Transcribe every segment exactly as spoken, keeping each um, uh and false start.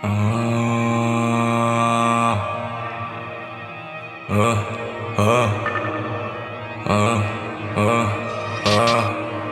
Ah, ah, ah, ah, ah, ah.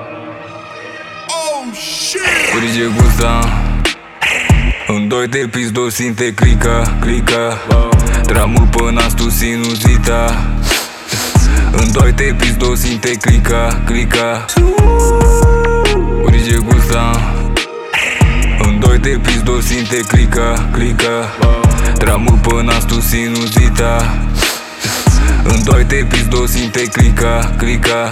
Oh shit! Curige gusta. În doi te piți, două sinte clica, clica. Tramul pe nas, tu sinuzita. În doi te piți, două sinte clica, clica. Curige gusta. În doi te piți, două sinte clica, clica. Tramul pe nas, tu sinuzita. În doi te piți, două sinte clica, clica.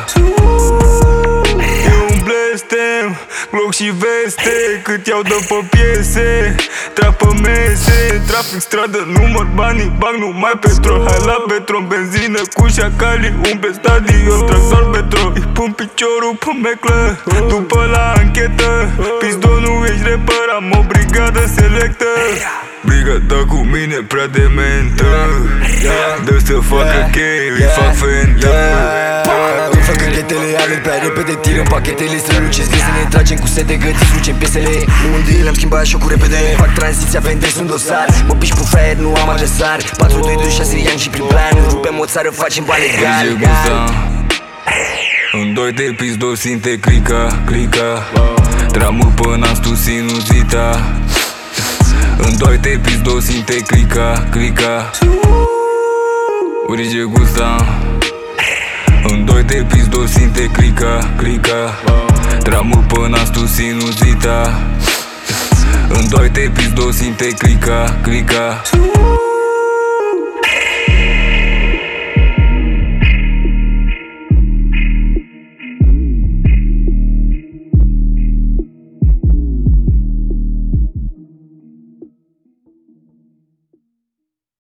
E un blestem, Glock și veste, cât iau dă pe piese. Trap pe mese, trafic stradă, număr banii, bag numai petrol. Hai la petron, benzină cu șacalii, umple stadion, trag doar petrol. Îi pun piciorul pe meclă, după la anchetă. Pizdonul, ești rapper, am o brigadă selectă. Brigada cu mine prea dementă. Dă să facă chei, îi fac fentă. Nu fac căchetele, alerg prea repede, tirăm pachetele, strălucesc să ne tragem cu sete, găti, slucem piesele. Un deal, am schimbat șocul repede, fac tranziția, vendesc un dosar. Mă piși cu fraier, nu am adversar. Patru, doi, doi, șase ani și prin plan, rupem o țară, facem bani legal. În doi te piți, două sinte clica, clica. Tramul pe nas, tu sinuzita. În doi te piți, două sinte clica, clica. Urige gusta. În doi te piți, două sinte clica, clica. Tramul pe nas, tu sinuzita. În doi te piți, două sinte clica, clica.